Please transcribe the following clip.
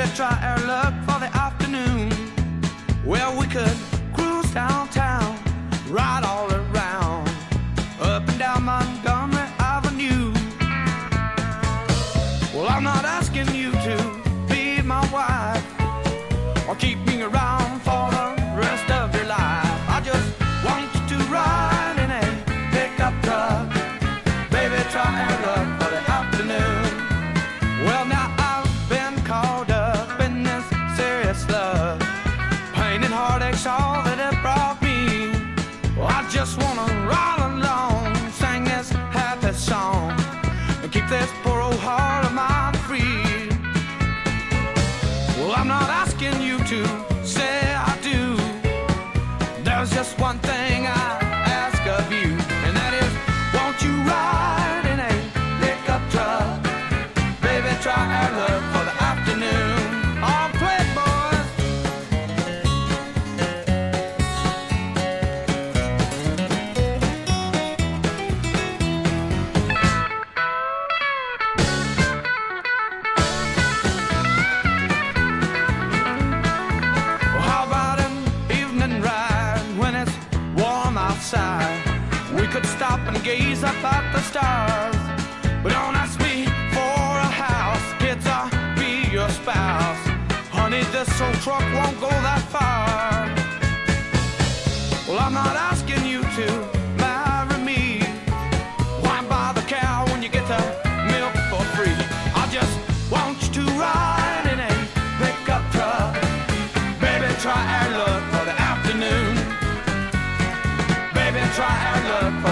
Baby, try our luck for the afternoon. Well, we could cruise downtown, ride all around, up and down Montgomery Avenue. Well, I'm not asking you to be my wife or keep me around for the rest of your life. I just want you to ride in a pickup truck. Baby, try our luck for the afternoon. Well, now I've been caught up in this serious love, pain and heartache's all that it brought me. Well, I just wanna ride along, sing this happy song, and keep this poor old heart of mine free. Well, I'm not asking you to say I do. There's just one thing I ask of you, and that is, won't you ride in a pickup truck? Baby, try our luck for the afternoon. All play, boys. Well, how about an evening ride when it's warm outside? We could stop and gaze up at the stars. But don't ask me for a house, kids, I'll be your spouse. Honey, this old truck won't go that far. Well, I'm not asking you to marry me. Why buy the cow when you get the milk for free? I just want you to ride in a pickup truck. Baby, try our luck for the afternoon. Baby, try our luck for